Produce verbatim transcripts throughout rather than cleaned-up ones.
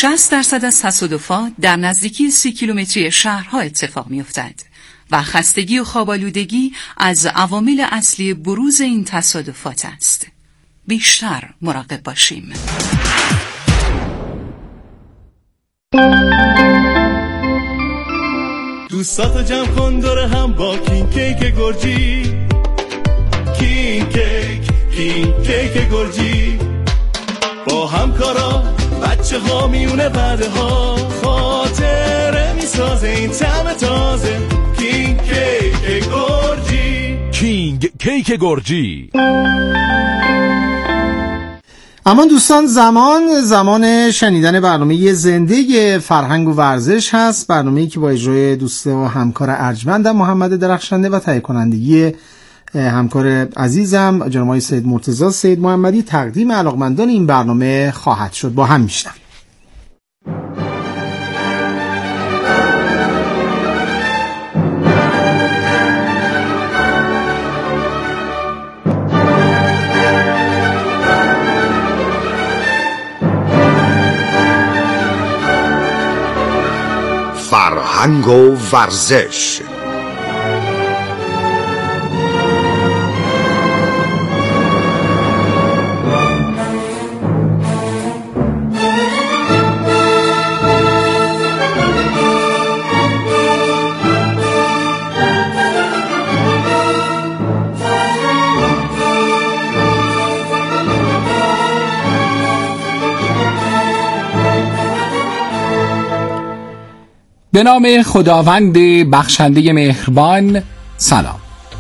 شصت درصد از تصادفات در نزدیکی سی کیلومتری شهرها اتفاق می‌افتد و خستگی و خواب‌آلودگی از عوامل اصلی بروز این تصادفات است. بیشتر مراقب باشیم. دوستاتو جمع کن دور هم با کینگ کیک گرجی. کینگ کیک کینگ کیک گرجی، با همکارا بچه ها میونه بعده ها خاطره میسازه این طعم تازه. کینگ کیک گرجی. کینگ کیک گرجی. اما دوستان، زمان زمان شنیدن برنامه زنده فرهنگ و ورزش هست، برنامه‌ای که با اجرای دوست و همکار ارجمندم محمد درخشنده و تهیه کنندگی همکار عزیزم جناب آقای سید مرتضی سید محمدی تقدیم علاقمندان این برنامه خواهد شد. با هم میشنویم. فرهنگ و ورزش. به نام خداوند بخشنده مهربان. سلام.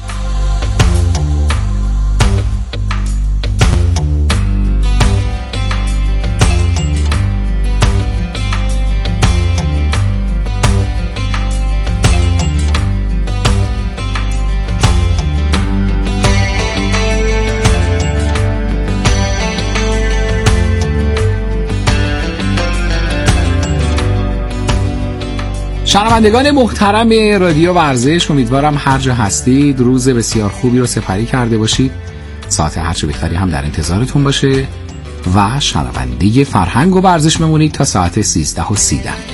شنوندگان محترم رادیو ورزش، امیدوارم هر جا هستید روز بسیار خوبی رو سپری کرده باشید. ساعت هر چه بهتری هم در انتظارتون باشه و شنونده فرهنگ و ورزش بمونید تا ساعت سیزده و سی دقیقه.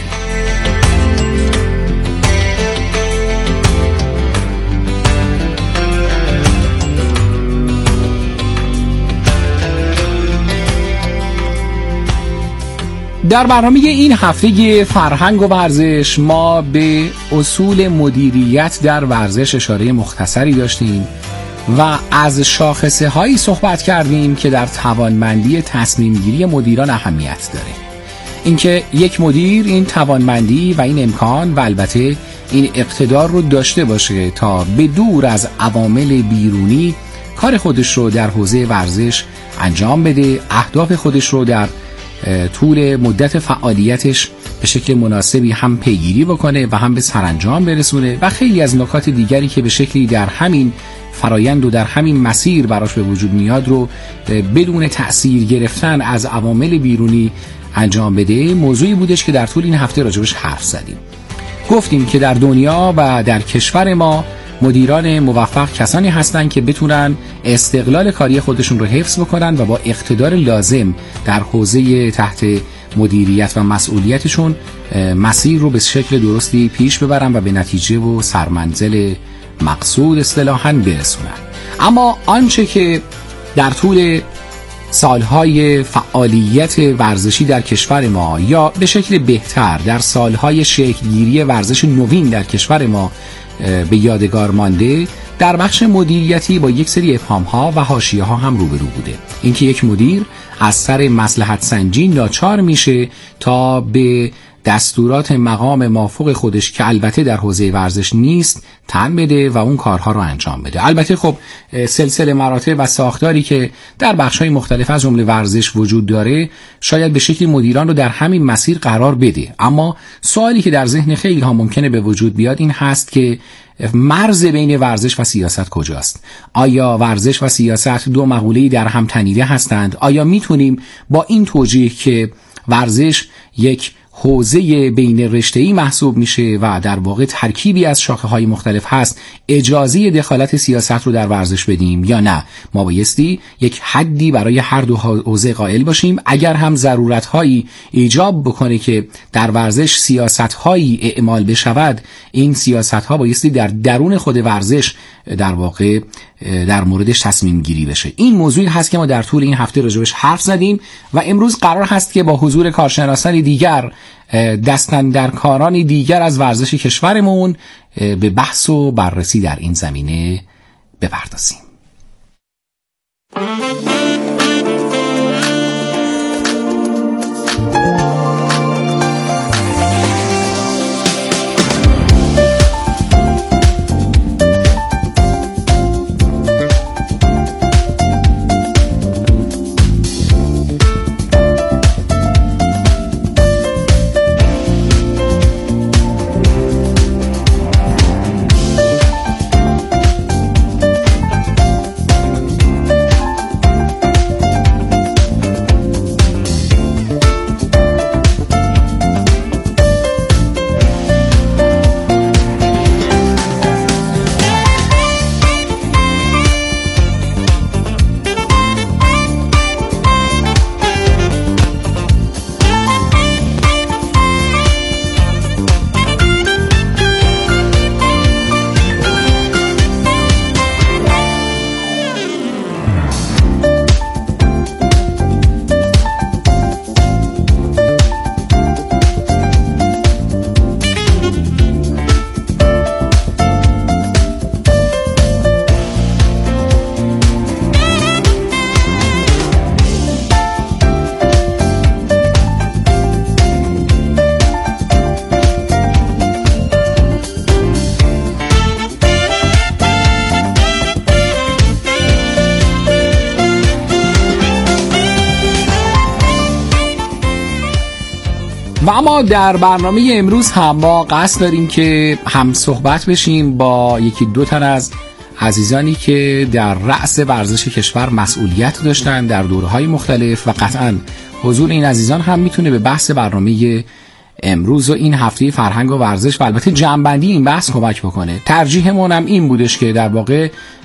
در برنامه این هفته فرهنگ و ورزش ما به اصول مدیریت در ورزش اشاره مختصری داشتیم و از شاخصه هایی صحبت کردیم که در توانمندی تصمیم گیری مدیران اهمیت داره. اینکه یک مدیر این توانمندی و این امکان و البته این اقتدار رو داشته باشه تا به دور از عوامل بیرونی کار خودش رو در حوزه ورزش انجام بده، اهداف خودش رو در طول مدت فعالیتش به شکل مناسبی هم پیگیری بکنه و هم به سرانجام برسونه و خیلی از نکات دیگری که به شکلی در همین فرایند و در همین مسیر براش به وجود میاد رو بدون تأثیر گرفتن از عوامل بیرونی انجام بده. موضوعی بودش که در طول این هفته راجبش حرف زدیم. گفتیم که در دنیا و در کشور ما مدیران موفق کسانی هستند که بتونن استقلال کاری خودشون رو حفظ بکنن و با اقتدار لازم در حوزه تحت مدیریت و مسئولیتشون مسیر رو به شکل درستی پیش ببرن و به نتیجه و سرمنزل مقصود اصطلاحاً برسونن. اما آنچه که در طول سالهای فعالیت ورزشی در کشور ما یا به شکل بهتر در سالهای شکلگیری ورزش نوین در کشور ما به یادگار مانده، در بخش مدیریتی با یک سری ابهام‌ها و حاشیه‌ها هم روبرو بوده. اینکه یک مدیر از سر مصلحت سنجی ناچار میشه تا به دستورات مقام مافوق خودش که البته در حوزه ورزش نیست تن بده و اون کارها رو انجام بده. البته خب سلسله مراتب و ساختاری که در بخش‌های مختلف از جمله ورزش وجود داره شاید به شکلی مدیران رو در همین مسیر قرار بده. اما سوالی که در ذهن خیلی ها ممکنه به وجود بیاد این هست که مرز بین ورزش و سیاست کجاست؟ آیا ورزش و سیاست دو مقوله‌ای در هم تنیده هستند؟ آیا میتونیم با این توجیه که ورزش یک حوزه بین رشته‌ای محسوب میشه و در واقع ترکیبی از شاخه‌های مختلف هست، اجازه دخالت سیاست رو در ورزش بدیم یا نه؟ ما بایستی یک حدی برای هر دو حوزه قائل باشیم. اگر هم ضرورت‌هایی ایجاب بکنه که در ورزش سیاست‌هایی اعمال بشود، این سیاست‌ها بایستی در درون خود ورزش در واقع در موردش تصمیم گیری بشه. این موضوعی هست که ما در طول این هفته راجبش حرف زدیم و امروز قرار هست که با حضور کارشناسان دیگر، دستاندرکاران دیگر از ورزش کشورمون به بحث و بررسی در این زمینه بپردازیم. و اما در برنامه امروز هم ما قصد داریم که هم صحبت بشیم با یکی دو تن از عزیزانی که در رأس ورزش کشور مسئولیت داشتن در دوره‌های مختلف و قطعاً حضور این عزیزان هم میتونه به بحث برنامه امروز و این هفته فرهنگ و ورزش و البته جمع‌بندی این بحث کمک بکنه. ترجیحمون هم این بودش که در واقع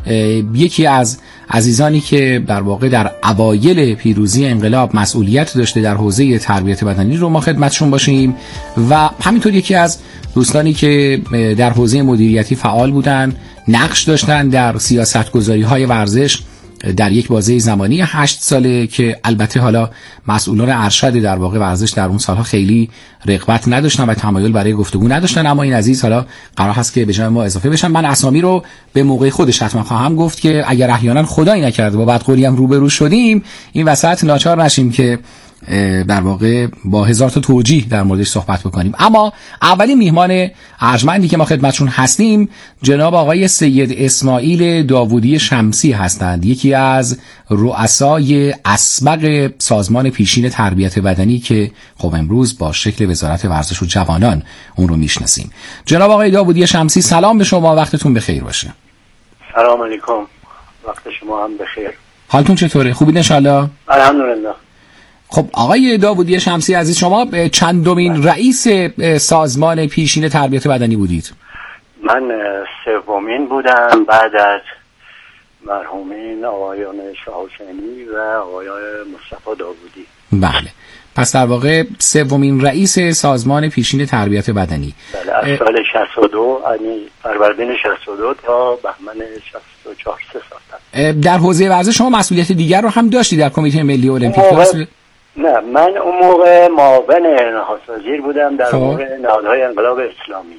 یکی از عزیزانی که در واقع در اوایل پیروزی انقلاب مسئولیت داشته در حوزه تربیت بدنی رو ما خدمتشون باشیم و همینطور یکی از دوستانی که در حوزه مدیریتی فعال بودن، نقش داشتن در سیاست‌گذاری‌های ورزش در یک بازه زمانی هشت ساله که البته حالا مسئولان ارشد در واقع ورزش در اون سالها خیلی رغبت نداشتن و تمایل برای گفتگو نداشتن، اما این عزیز حالا قرار هست که به جای ما اضافه بشن. من اسامی رو به موقع خودش حتما خواهم گفت که اگر احیانا خدایی نکرده با بدقولی هم روبرو شدیم، این وسط ناچار نشیم که در واقع با هزار تا توجیه در موردش صحبت بکنیم. اما اولین میهمان ارجمندی که ما خدمتشون هستیم جناب آقای سید اسماعیل داوودی شمسی هستند، یکی از رؤسای اسبق سازمان پیشین تربیت بدنی که خب امروز با شکل وزارت ورزش و جوانان اون رو میشناسیم. جناب آقای داوودی شمسی، سلام به شما، وقتتون بخیر باشه. سلام علیکم، وقت شما هم بخیر. حالتون چطوره؟ خوبید ان شاء الله؟ الحمدلله. خب آقای داوودی شمسی عزیز، شما چندمین رئیس سازمان پیشین تربیت بدنی بودید؟ من سومین بودم بعد از مرحومین آقایان شاه حسینی و آقایان مصطفی داوودی. بله، پس در واقع سومین رئیس سازمان پیشین تربیت بدنی. بله، از سال شصت و دو، یعنی فروردین شصت و دو تا بهمن شصت و چهار، سه سال. در حوزه ورزش شما مسئولیت دیگر رو هم داشتی در کمیته ملی المپیک؟ نه، من اون موقع معاون نخست وزیر بودم در امور نهادهای انقلاب اسلامی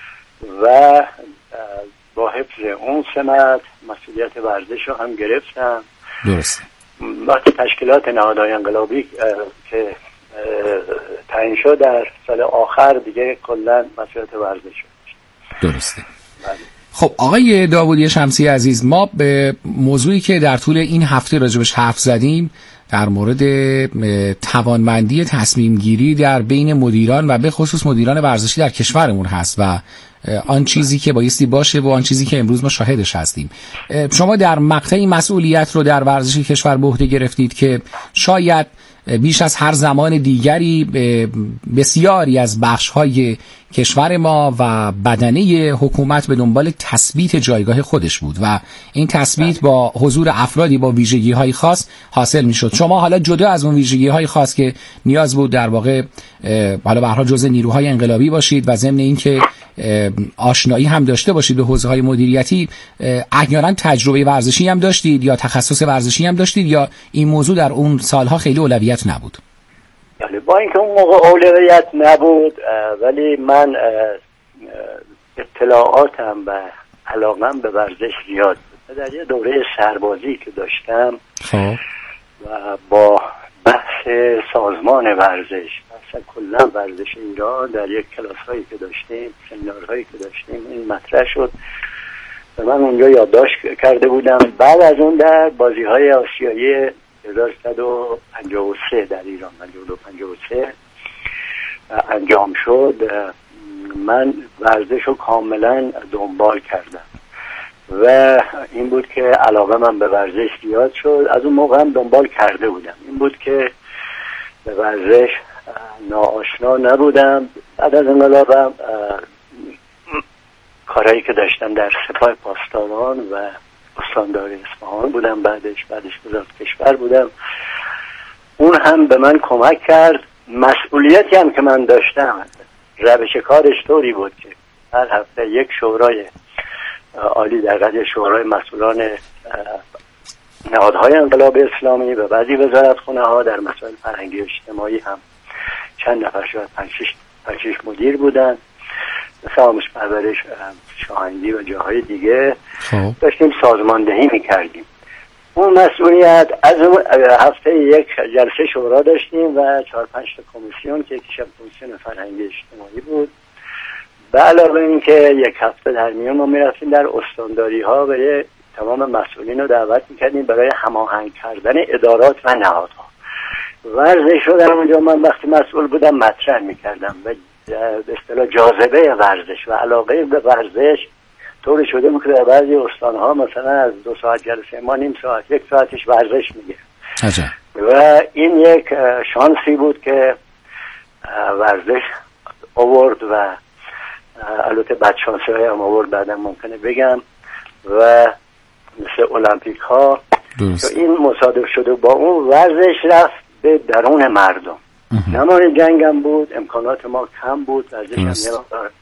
و با حفظ اون سمت مسئولیت ورزش رو هم گرفتم. درسته. وقتی تشکیلات نهادهای انقلابی که تعیین شد در سال آخر دیگه کلا مسئولیت ورزش شد. درسته. بله. خب آقای داوودی شمسی عزیز، ما به موضوعی که در طول این هفته راجبش حرف زدیم در مورد توانمندی تصمیم گیری در بین مدیران و به خصوص مدیران ورزشی در کشورمون هست و آن چیزی که بایستی باشه و آن چیزی که امروز ما شاهدش هستیم. شما در مقطعی مسئولیت رو در ورزش کشور به عهده گرفتید که شاید بیش از هر زمان دیگری بسیاری از بخش‌های کشور ما و بدنه حکومت به دنبال تثبیت جایگاه خودش بود و این تثبیت با حضور افرادی با ویژگی‌های خاص حاصل می‌شد. شما حالا جدا از اون ویژگی‌های خاص که نیاز بود در واقع حالا به هر حال جزء نیروهای انقلابی باشید و ضمن اینکه آشنایی هم داشته باشید به حوزه‌های مدیریتی، احیانا تجربه ورزشی هم داشتید یا تخصص ورزشی هم داشتید یا این موضوع در اون سالها خیلی اولویت نبود؟ با اینکه اون موقع اولویت نبود، ولی من اطلاعاتم و علاقم به ورزش زیاد بود. در یه دوره سربازی که داشتم خب و با بحث سازمان ورزش، اصلا کلا ورزش ایران در یک کلاس هایی که داشتیم، سمینار هایی که داشتیم، این مطرح شد و من اونجا یادداشت کرده بودم. بعد از اون در بازی های آسیایی هزار و سیصد و پنجاه و سه در ایران پنجاه و دو پنجاه و سه انجام شد، من ورزش رو کاملا دنبال کردم و این بود که علاقه من به ورزش زیاد شد. از اون موقع هم دنبال کرده بودم. این بود که به ورزش ناآشنا نبودم. بعد از انقلابم کارهایی که داشتم در سپاه پاسداران و استاندار اصفهان بودم، بعدش بعدش وزارت کشور بودم. اون هم به من کمک کرد. مسئولیتی هم که من داشتم، روش کارش طوری بود که هر هفته یک شورای عالی در قضیه شورای مسئولان نهادهای انقلاب اسلامی و بعضی وزارتخانه ها در مسائل فرهنگی و اجتماعی هم چند نفر شاید پنج شش پنج شش مدیر بودن، مثل آموزش پرورش شاهندی و جاهای دیگه خب. داشتیم سازماندهی میکردیم. اون مسئولیت از هفته یک جلسه شورا داشتیم و چهار پنج تا کمیسیون که یکیش کمیسیون فرهنگی اجتماعی بود. به علاوه این که یک هفته در میان ما میرفتیم در استانداری ها و تمام مسئولین رو دعوت میکردیم برای هماهنگ کردن ادارات و نهادها. ورزش رو در اونجا من وقتی مسئول بودم مطرح میکردم و به اصطلاح جاذبه ورزش و علاقه به ورزش طوری شده بود که در بعضی استانها مثلا از دو ساعت جلسه ما نیم ساعت یک ساعتش ورزش میگه. و این یک شانسی بود که ورزش آورد و البته بدشانسی های هم آورد بعدا ممکنه بگم و مثل المپیک ها این مصادف شده با اون ورزش رفت به درون مردم. زمان جنگ هم بود، امکانات ما کم بود، ورزش هم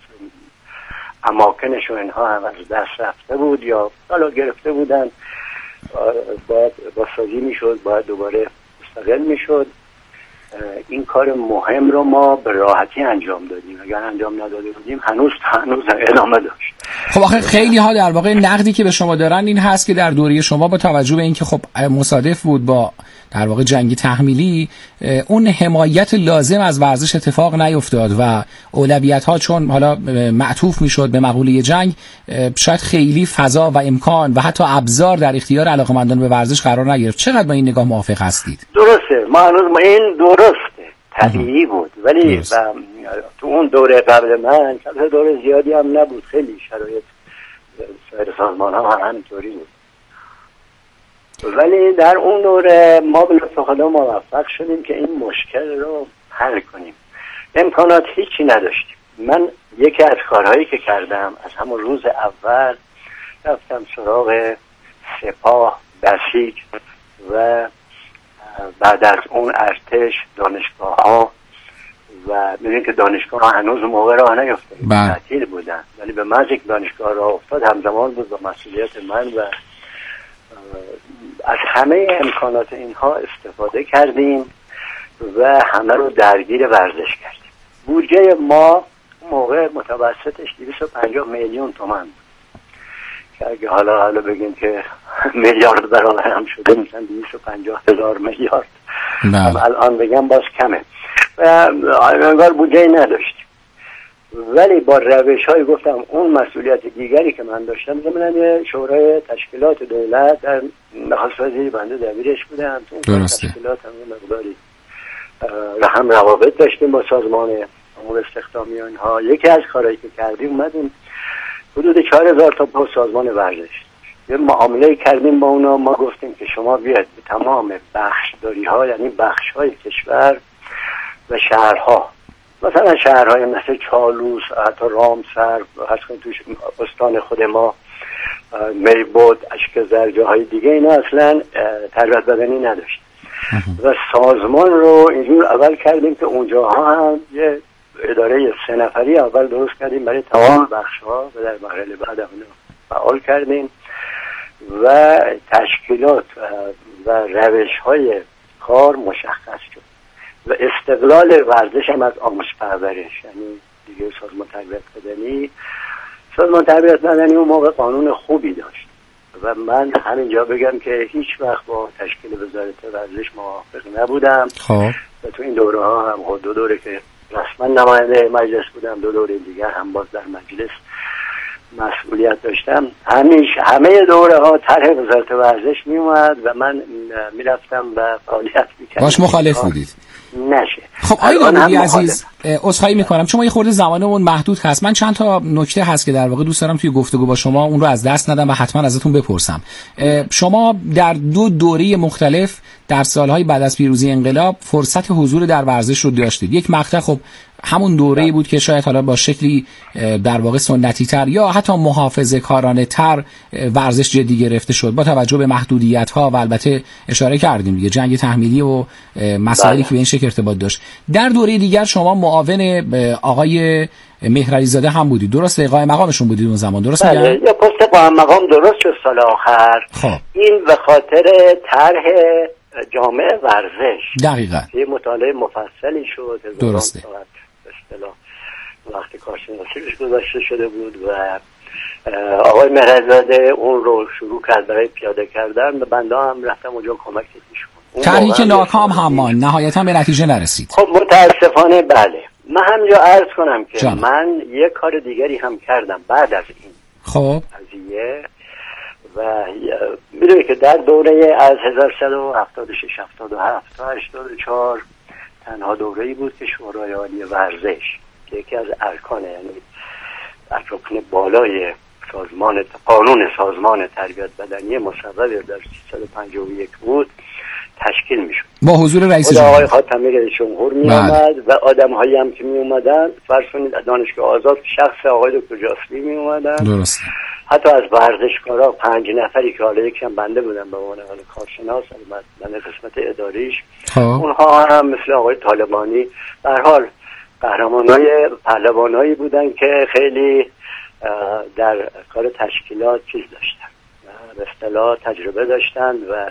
اماکنش و اینها هم از دست رفته بود یا حالا گرفته بودن، باید بازسازی میشد، باید دوباره مستقل میشد. این کار مهم رو ما به راحتی انجام دادیم، اگر انجام نداده بودیم هنوز هنوز ادامه داشت. خب آخه خیلی ها در واقع نقدی که به شما دارن این هست که در دوره شما با توجه به اینکه خب مصادف بود با در واقع جنگی تحمیلی، اون حمایت لازم از ورزش اتفاق نیفتاد و اولویت ها چون حالا معطوف میشد به مقوله جنگ، شاید خیلی فضا و امکان و حتی ابزار در اختیار علاقمندان به ورزش قرار نگرفت. چقدر با این نگاه موافق هستید؟ درسته، ما هنوز ما این درسته، طبیعی بود، ولی تو اون دوره قبل من دوره زیادی هم نبود، خیلی شرایط سایر سازمان ها هم همینطوری بود، ولی در اون دوره ما به لطف خدا موفق شدیم که این مشکل رو حل کنیم. امکانات هیچی نداشتیم. من یکی از کارهایی که کردم از همون روز اول رفتم سراغ سپاه، بسیج و بعد از اون ارتش، دانشگاه ها و می‌بینید که دانشگاه ها هنوز موقع راه نیفتاد، تعطیل بودن، ولی به محض اینکه دانشگاه راه افتاد همزمان بود با مسئولیت من و از همه امکانات اینها استفاده کردیم و همه رو درگیر ورزش کردیم. بودجه ما موقع متوسطش دویست و پنجاه میلیون تومان بود که اگه حالا حالا بگیم که میلیارد برابر هم شده مثلا دویست و پنجاه هزار میلیارد، الان بگم باز کمه و انگار بودجه نداشتیم. ولی با روش های گفتم اون مسئولیت دیگری که من داشتم، زمینه شورای تشکیلات دولت در نخست وزیری بنده دبیرش بودم، تو تشکیلات هم مقداری هم روابط داشتیم با سازمان امور استخدامی و اینها. یکی از کارهایی که کردیم اومدیم حدود چهار هزار تا پست سازمان ورزش یه معامله کردیم با اونا. ما گفتیم که شما بیاید به تمام بخشداری ها، یعنی بخش های کشور و شهرها، مثلا شهرهای مثل چالوس، حتی رامسر، هست توش استان خود ما، میبود، اشکزر، جاهای دیگه، اینا اصلا تربیت بدنی نداشت و سازمان رو اینجور اول کردیم که اونجاها هم یه اداره سه نفری اول درست کردیم برای تمام بخش ها و در مرحله بعد هم فعال کردیم و تشکیلات و روش های کار مشخص شد و استقلال ورزش هم از آموزش پرورش، یعنی دیگه سازمان تربیت بدنی سازمان تربیت بدنی اون موقع قانون خوبی داشت و من همینجا بگم که هیچ وقت با تشکیل وزارت ورزش موافق نبودم. خب و تو این دوره ها هم خود دو دوره که رسما نماینده مجلس بودم، دو دوره دیگر هم باز در مجلس مسئولیت داشتم، همیشه همه دوره ها طرح وزارت ورزش می اومد و من می رفتم و فعالیت می کردم. باش مخالف بودید؟ نشه. خب آقای داوودی عزیز، عذرخواهی میکنم چون ما یه خورده زمانمون محدود هست. من چند تا نکته هست که در واقع دوست دارم توی گفتگو با شما اون رو از دست ندم و حتما ازتون بپرسم. شما در دو دوره مختلف در سالهای بعد از پیروزی انقلاب فرصت حضور در ورزش رو داشتید. یک مقطع خب همون دوره‌ای بود که شاید حالا با شکلی در واقع سنتی تر یا حتی محافظه کارانه تر ورزش جدی گرفته شد با توجه به محدودیت ها و البته اشاره کردیم دیگه جنگ تحمیلی و مسائلی که به این شکل ارتباط داشت. در دوره دیگر شما معاون آقای مهرعلیزاده هم بودید، درسته؟ قائم مقامشون بودید اون زمان، درست میگم؟ بله، یا پست قائم مقام درست شد سال آخر. خب این به خاطر طرح جامعه ورزش دقیقاً یه مطالعه مفصلی شد، درسته، اصطلاح وقتی کارشناسی روش گذاشته شده بود و آقای مهرعلیزاده اون رو شروع کرد برای پیاده کردن و بنده هم رفتم اونجا کمک می‌شدم. طرحی که ناکام همان نهایتاً به نتیجه نرسید. خب متاسفانه بله. من همینجا عرض کنم که جان. من یه کار دیگری هم کردم بعد از این خب قضیه و میدونی که در دوره از هزار و سیصد و هفتاد و شش هفتاد و هفت تا هشتاد و چهار تنها دوره‌ای بود که شورای عالی ورزش که یکی از ارکان، یعنی رکن بالای سازمان قانون سازمان تربیت بدنی مصوب در سیصد و پنجاه و یک بود تشکیل میشد با حضور رئیس جمهور. آقای جمهور خاتمی رئیس جمهور می اومد و آدم‌هایی هم که می اومدن فرض کنید دانشگاه آزاد شخص آقای دکتر جاسلی می اومدن، درست، حتی از ورزشکارا پنج نفری که حالا یکم بنده بودن به عنوان کارشناس، من قسمت اداریش، خب اونها هم مثل آقای طالبانی به هر حال قهرمانای پهلوانایی بودن که خیلی در کار تشکیلات چیز داشتن، به اصطلاح تجربه داشتن و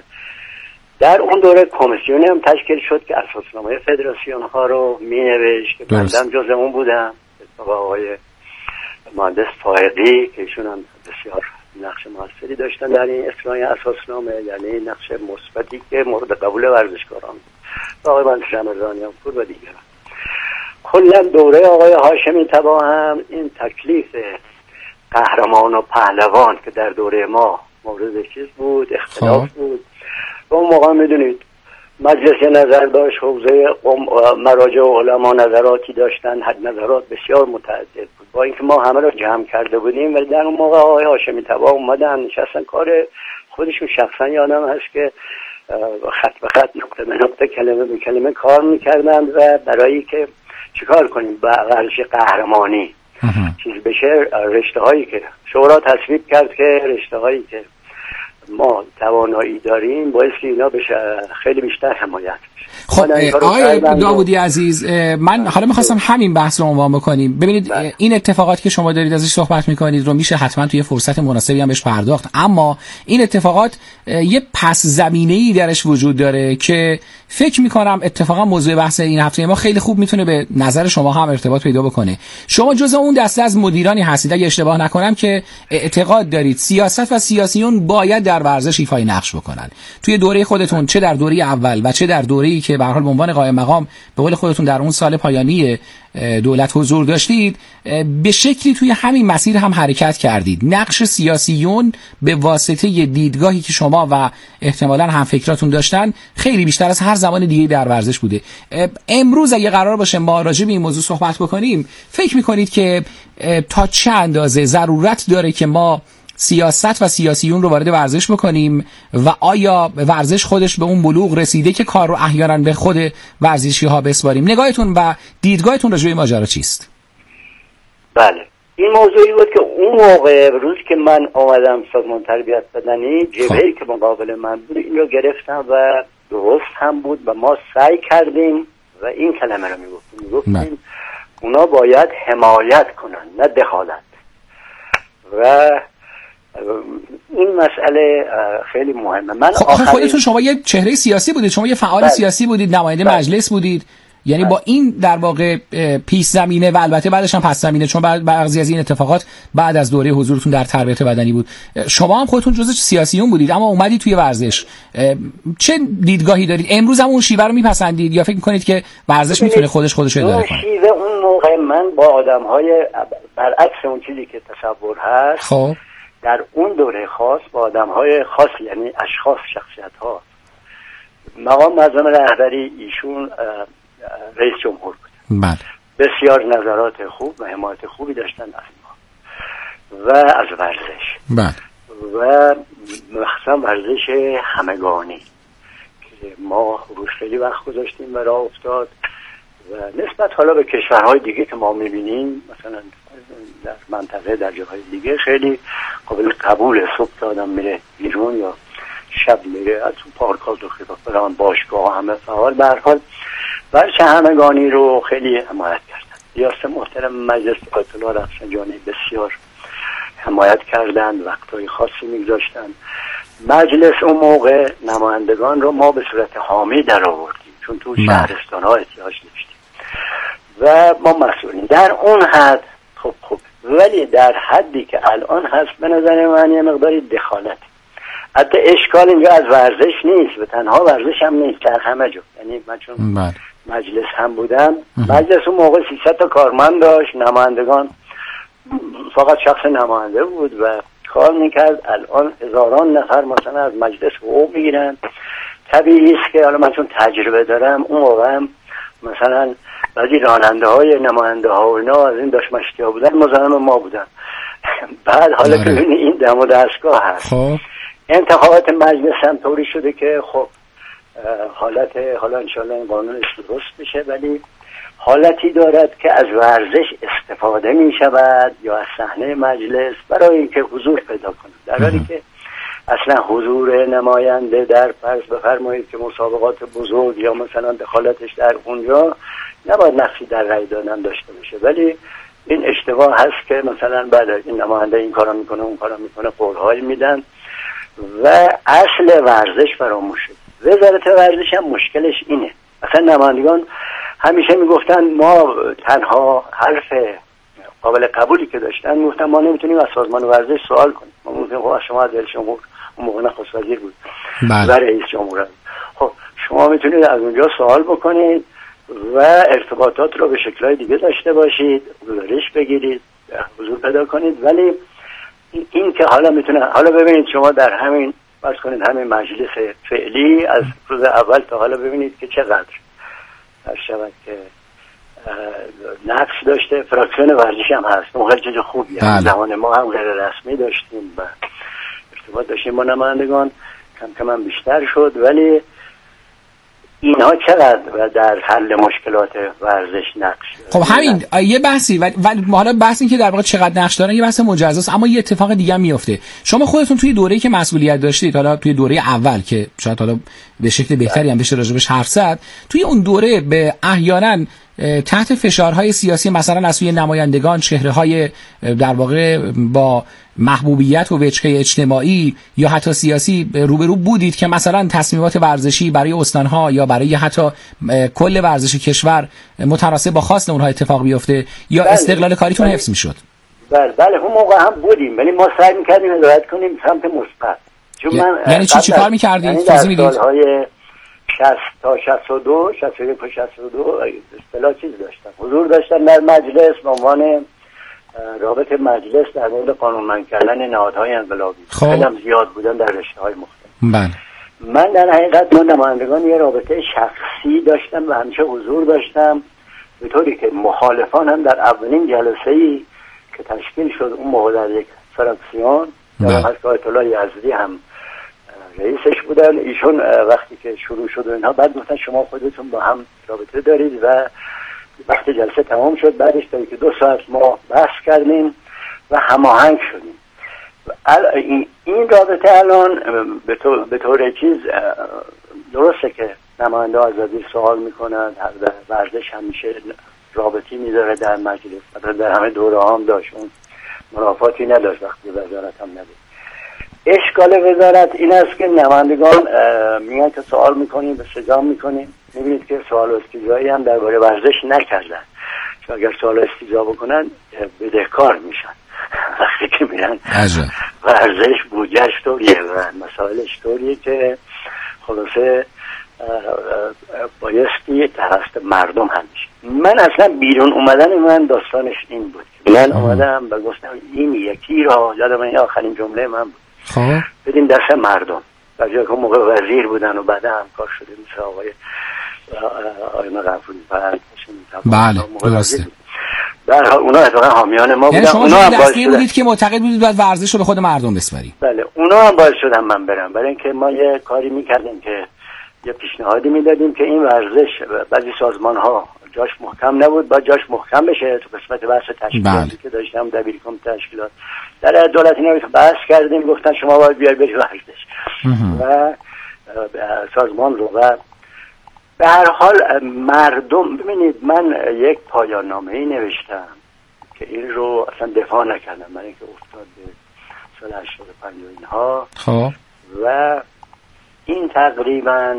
در اون دوره کمیسیونی هم تشکیل شد که اساسنامه فدراسیون ها رو می نوشت که بندم جز اون بودم با آقای مهندس فائقی که ایشون هم بسیار نقش موثری داشتن در این اصلاح اساسنامه، یعنی نقش مثبتی که مورد قبول ورزشکاران بود و آقای مهندس رمضانیان پور و دیگران. کلا دوره آقای هاشمی طبا هم این تکلیف قهرمان و پهلوان که در دوره ما مورد چیز بود، اختلاف خواه. بود و اون موقع میدونید مجلس نظر داشت، حوزه مراجع و علما نظراتی داشتن، حد نظرات بسیار متعدد بود. با اینکه ما همه رو جمع کرده بودیم ولی در اون موقع آقای هاشمی طبا اومدن نشستن کار خودشون، شخصا یادم هست که خط به خط نقطه به نقطه کلمه به کلمه کار میکردن و برای که چیکار کنیم با ورزش قهرمانی چیز بشه، رشته هایی که شورا تصویب کرد که رشته هایی که ما توانایی داریم باعث که اینا بشه خیلی بیشتر حمایت بشه. خب آقای داوودی عزیز، من حالا میخواستم همین بحث رو عنوان بکنیم. ببینید بله. این اتفاقات که شما دارید ازش صحبت میکنید رو میشه حتما توی فرصت مناسبی هم بهش پرداخت، اما این اتفاقات یه پس زمینه‌ای درش وجود داره که فکر میکنم اتفاقا موضوع بحث این هفته ما خیلی خوب میتونه به نظر شما هم ارتباط پیدا بکنه. شما جزء اون دسته از مدیرانی هستید اگه اشتباه نکنم که اعتقاد دارید سیاست و سیاسیون باید در ورزش ایفای نقش بکنن. توی دوره خودتون چه در دوره اول و چه در دوره‌ای که به هر حال به عنوان قائم مقام به قول خودتون در اون سال پایانی دولت حضور داشتید، به شکلی توی همین مسیر هم حرکت کردید. نقش سیاسیون به واسطه دیدگاهی که شما و احتمالاً هم فکراتون داشتن خیلی بیشتر از هر زمان دیگه در ورزش بوده. امروز اگه قرار باشه ما راجع به این موضوع صحبت بکنیم، فکر می‌کنید که تا چه اندازه ضرورت داره که ما سیاست و سیاسیون رو وارد ورزش بکنیم و آیا ورزش خودش به اون بلوغ رسیده که کار رو احیانا به خود ورزشی‌ها بسپاریم؟ نگاهتون و دیدگاهتون راجع به این ماجرا چیست؟ بله، این موضوعی بود که اون موقع روز که من آمدم سازمان تربیت بدنی، جبهه‌ای که مقابل من بود این رو گرفتم و درست هم بود و ما سعی کردیم و این کلمه رو میگفتیم میگفتیم اونا باید حمایت کنن نه دخالت. و این مسئله خیلی مهمه. من خب آخرین... خودتون شما یه چهره سیاسی بودید، شما یه فعال بله. سیاسی بودید، نماینده بله. مجلس بودید، یعنی بله. با این در واقع پیش زمینه و البته بعدش هم پس زمینه، چون بعضی از این اتفاقات بعد از دوره حضورتون در تربیت بدنی بود، شما هم خودتون جزء سیاسیون بودید اما اومدید توی ورزش. چه دیدگاهی دارید؟ امروز هم اون شیوه رو میپسندید یا فکر میکنید که ورزش میتونه خودش خودش رو اداره کنه؟ شیوه اون موقع من با آدم‌های برعکس اون چیزی که تصور هست، خب در اون دوره خاص با آدم‌های خاص، یعنی اشخاص، شخصیت‌ها، مقام معظم رهبری ایشون رئیس جمهور بود. بله. بسیار نظرات خوب و حمایت خوبی داشتن از ما و از ورزش. بله. و مخصوصا ورزش همگانی که ما روش خیلی وقت گذاشتیم و راه افتاد و نسبت حالا به کشورهای دیگه که ما می‌بینیم، مثلا در منطقه در جاهای دیگه خیلی قابل قبوله. صبح که آدم میره بیرون یا شب میره از تو پارک‌ها و خیابان باشگاه همه فعال، به هر حال ورزش همگانی رو خیلی حمایت کردن. ریاست محترم مجلس آیت الله رفسنجانی بسیار حمایت کردند، وقتهای خاصی میگذاشتن. مجلس اون موقع نمایندگان رو ما به صورت حامی در آوردیم چون تو شهرستان ها احتیاج داشتیم و ما مسئولین در اون حد. خب خب ولی در حدی که الان هست به نظر من یه مقداری دخالت. حتی اشکال اینجا از ورزش نیست و تنها ورزش هم نیست، در همه جا. یعنی من چون مجلس هم بودم، مجلس اون موقع سیصد تا کارمند داشت، نمایندگان فقط شخص نماینده بود و کار میکرد. الان هزاران نفر مثلا از مجلس حقوق میگیرن. طبیعی است که حالا من چون تجربه دارم، اون موقع هم مثلا بعضی راننده های نماینده ها و اینا از این داشت مشتی ها بودن، مزاحم ما بودن. بعد حالا که این دم و دستگاه هست، خب انتخابات مجلس هم طوری شده که خب حالت حالا انشالله این قانون درست بشه، ولی حالتی دارد که از ورزش استفاده می شود یا از صحنه مجلس برای اینکه حضور پیدا کنه، در حالی که اصلا حضور نماینده در فرض بفرمایید که مسابقات بزرگ یا مثلا دخالتش در اونجا نباید نقشی در رأی دادن داشته باشه. ولی این اشتباه هست که مثلا بعد این نماینده این کارا میکنه اون کارا میکنه، قول‌های میدن و اصل ورزش فراموش شد. وزارت ورزش هم مشکلش اینه. اصلا نمایندگان همیشه میگفتن ما تنها حرف قابل قبولی که داشتن میگفتن ما نمیتونیم از سازمان ورزش سوال کنیم. ما میگفتیم خب شما از رئیس جمهور، اون موقع نخست وزیر بود و رئیس جمهور هم. خب شما میتونید از اونجا سوال بکنید و ارتباطات رو به شکل‌های دیگه داشته باشید، گزارش بگیرید، حضور پیدا کنید. ولی این که حالا میتونه، حالا ببینید شما در همین بس کنید همین مجلس فعلی از روز اول تا حالا ببینید که چقدر در شود که نقش داشته. فراکسیون ورزش هم هست، موقع چیز خوبیه. زمان ما هم غیر رسمی داشتیم و ارتباط داشتیم با نمایندگان، کم کم هم بیشتر شد. ولی اینها چقدر در حل مشکلات ورزش نقش؟ خب همین یه بحثی و حالا بحث این که در واقع چقدر نقش دارن یه بحث مجزاست، اما یه اتفاق دیگه هم میفته. شما خودتون توی دوره‌ای که مسئولیت داشتید، حالا توی دوره اول که شاید حالا به شکل بهتری هم بشه راجبش حرف زد، توی اون دوره به احیانا تحت فشارهای سیاسی مثلا از سوی نمایندگان، چهره‌های در واقع با محبوبیت و وجهه اجتماعی یا حتی سیاسی روبرو بودید که مثلا تصمیمات ورزشی برای استانها یا برای حتی کل ورزش کشور متناسب با خواست اونها اتفاق بیفته یا بله. استقلال کاریتون حفظ میشد؟ بله بله اون موقع هم بودیم، ولی ما سعی می‌کردیم هدایت کنیم سمت مثبت. چون من یعنی چی چیکار می‌کردید؟ توضیح میدید؟ سال‌های شصت تا شصت و دو، شصت و یک تا شصت و دو اصطلاح چیز داشتن، حضور داشتن در مجلس به عنوان رابط مجلس در مورد قانونمند کردن نهادهای انقلابی. خیلی هم زیاد بودن در رشته‌های مختلف. بله. من در حقیقت ما نمایندگان یه رابطه شخصی داشتم و همیشه حضور داشتم، به طوری که مخالفان هم در اولین جلسه‌ای که تشکیل شد اون موقع در یک فراکسیون در آیت الله یزدی هم رئیسش بودن. ایشون وقتی که شروع شد و اینها بعد گفتن شما خودتون با هم رابطه دارید و وقتی جلسه تمام شد بعدش تا که دو ساعت ما بحث کردیم و هماهنگ شدیم. این رابطه الان به طور چیز درسته که نماینده آزادی سوال میکنن، ورزش همیشه رابطی میذاره در مجلس و در همه دوره هم داشت، اون منافاتی نداشت وقتی وزارت هم نبود. اشکال وزارت این است که نمایندگان میگن که سوال میکنیم به سزا میکنیم. میبینید که سوال و استیضایی هم درباره ورزش نکردن، چون اگر سوال و استیضا بکنن بدهکار میشن. وقتی که میرن ورزش بودجهش طوریه و مسائلش طوریه که خلاصه بایستی توسط مردم هم میشه. من اصلا بیرون اومدن من داستانش این بود، من اومدم و گفتم این یکی را یادم این آخرین جمله من بود، خب بدیم دست مردم. در جایی که موقع وزیر بودن و بعد همکار شده مثل آقای آقای مغفوری فرد. بله درسته. در حال اونا اتفاقا حامیان ما بودن. یعنی شما اونا هم دستی بودید که معتقد بودید باید ورزش رو به خود مردم بسپاریم. بله اونا هم باعث شدن من برم، برای اینکه ما یه کاری میکردیم که یه پیشنهادی میدادیم که این ورزش بعضی سازمان ها جاش محکم نبود، با جاش محکم بشه. تو قسمت بحث تشکیلاتی که داشتم دبیر کمیته تشکیلات در دولت اینا رو بحث کردیم، گفتن شما باید بیار بری ورزش و سازمان رو. و به هر حال مردم، ببینید من یک پایان نامه‌ای نوشتم که این رو اصلا دفاع نکردم، من اینکه افتاد به سال هشتاد و پنج و اینها. خب و این تقریبا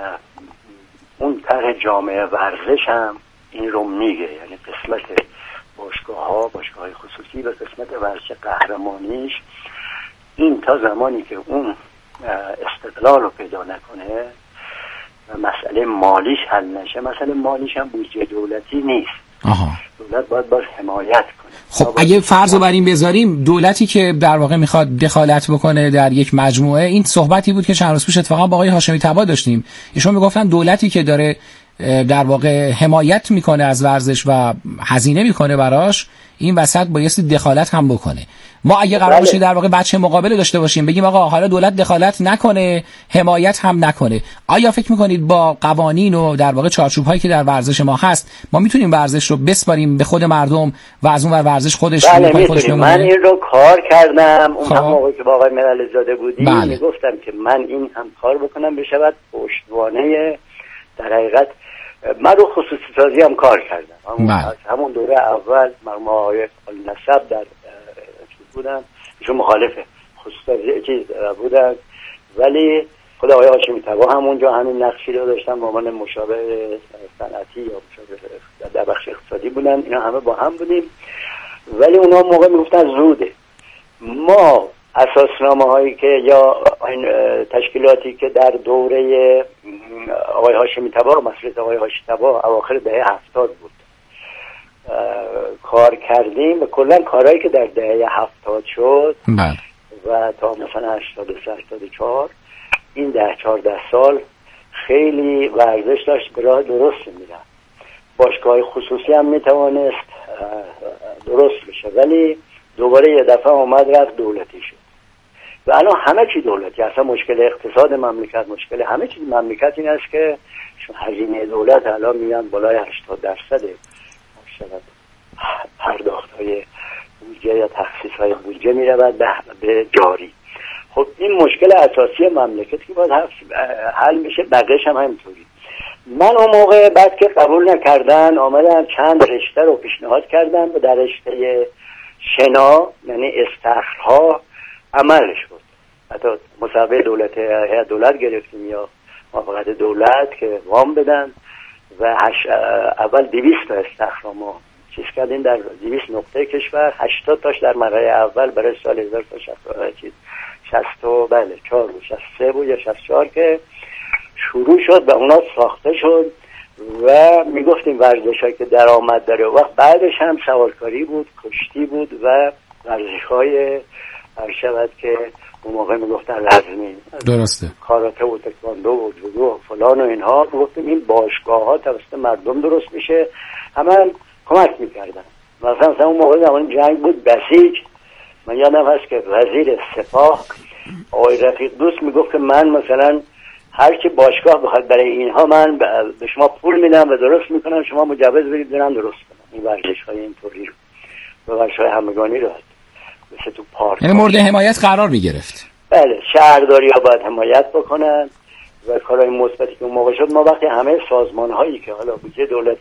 اون طرح جامعه ورزش هم این رو میگه، یعنی قسمت باشگاه ها، باشگاه های خصوصی و قسمت ورزش قهرمانیش این تا زمانی که اون استقلال رو پیدا نکنه و مسئله مالیش حل نشه، مسئله مالیش هم بودجه دولتی نیست. آها. دولت باید باید حمایت کنه. خب اگه فرض رو بر این بذاریم، دولتی که در واقع میخواد دخالت بکنه در یک مجموعه، این صحبتی بود که چند روز پیش اتفاقا با آقای هاشمی طبا داشتیم، ایشون میگفتن دولتی که داره در واقع حمایت میکنه از ورزش و هزینه میکنه براش، این وسط بایستی دخالت هم بکنه. ما اگه قرار باشه در واقع بچه مقابل داشته باشیم بگیم آقا حالا دولت دخالت نکنه، حمایت هم نکنه، آیا فکر میکنید با قوانین و در واقع چارچوب هایی که در ورزش ما هست ما میتونیم ورزش رو بسپاریم به خود مردم و از اون ور ورزش خودش بله خودش بمونه؟ من این رو کار کردم اون هم موقعی که با آقای ملل زاده بودیم. بله. میگفتم که من این هم کار بکنم بشود پشتوانه، در حقیقت من رو خصوصی سازی هم کار کردم. همون, همون دوره اول مرحوم آقای نسب در بودن، ایشون مخالف خصوصی چیز بودن، ولی خود آقای هاشمی طبا همونجا همین نقشی رو داشتن به عنوان مشاور صنعتی یا مشاور در بخش اقتصادی بودن. اینا همه با هم بودیم، ولی اونا موقع میگفتن زوده. ما اساسنامه هایی که یا این تشکیلاتی که در دوره آقای هاشمی طبا، مسئولیت آقای هاشمی طبا اواخر دهه هفتاد بود کار کردیم و کلا کارهایی که در دهه هفتاد شد بله. و تا مثلا هشتاد و سه هشتاد و چهار این ده چهارده سال خیلی ورزش داشت به راه درست میرن. باشگاه خصوصی هم میتوانست درست بشه، ولی دوباره یه دفعه اومد رفت دولتی شد و الان همه چی دولتی. اصلا مشکل اقتصاد مملکت، مشکل همه چیز مملکت این است که هزینه دولت الان میان بالای هشتاد درصد شود پرداخت های بودجه یا تخصیص های بودجه می رود به جاری. خب این مشکل اساسی مملکت که باید حل میشه، بقیش هم همینطوری. من اون موقع بعد که قبول نکردن آمدم چند رشته رو پیشنهاد کردم و در رشته شنا یعنی استخرها عملش بود. حتی مسابقه دولت هیئت دولت گرفتیم یا موافقت دولت که وام بدن و هش اول دویست تا استخر ما چیز کردیم در دویست نقطه کشور، هشتاد تاش در مرحله اول برای سال هزار و سیصد شصت و بله چهار و شصت و سه بود یا شصت و چهار که شروع شد و اونا ساخته شد و میگفتیم ورزش هایی که در آمد داره. وقت بعدش هم سوارکاری بود، کشتی بود و ورزش های شود که اون موقع میگفتن لازمی، درسته، کاراته و تکواندو و جودو و فلان و اینها. گفتیم این باشگاه ها توسط مردم درست میشه، همه هم کمک میکردن. مثلا مثلا اون موقع زمان جنگ بود، بسیج من یادم هست که وزیر سپاه آقای رفیق دوست میگفت که من مثلا هر کی باشگاه بخواد برای اینها من به شما پول میدم و درست میکنم، شما مجوز بدید برم درست کنم این ورزش های اینطوری رو و ورزش های همگانی رو مثل تو پارک، یعنی مورد حمایت قرار میگرفت. بله، شهرداری ها باید حمایت بکنن و کارهای مثبتی که اون موقع شد. ما وقتی همه سازمان هایی که حالا بودجه دولتی